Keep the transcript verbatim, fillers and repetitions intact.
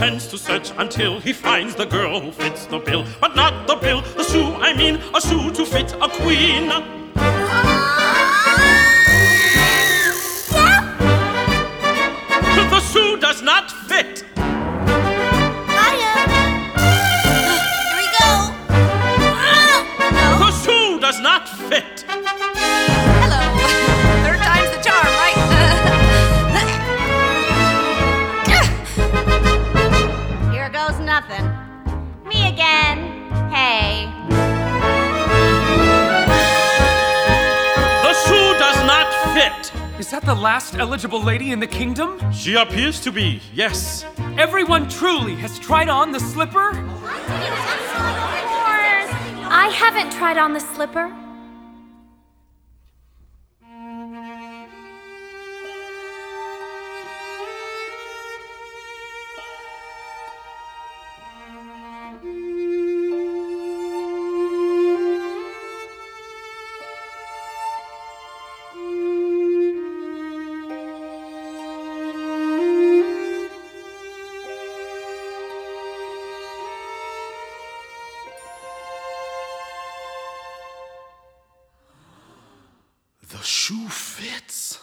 fence to search until he finds the girl who fits the bill. But not the bill, the shoe, I mean, a shoe to fit a queen. Yeah? The shoe does not fit. Hiya. Here we go. The shoe does not fit. Hello. Third time's the charm, right? Here goes nothing. Me again. Hey. The shoe does not fit. Is that the last eligible lady in the kingdom? She appears to be, yes. Everyone truly has tried on the slipper? Of course. I haven't tried on the slipper. The shoe fits.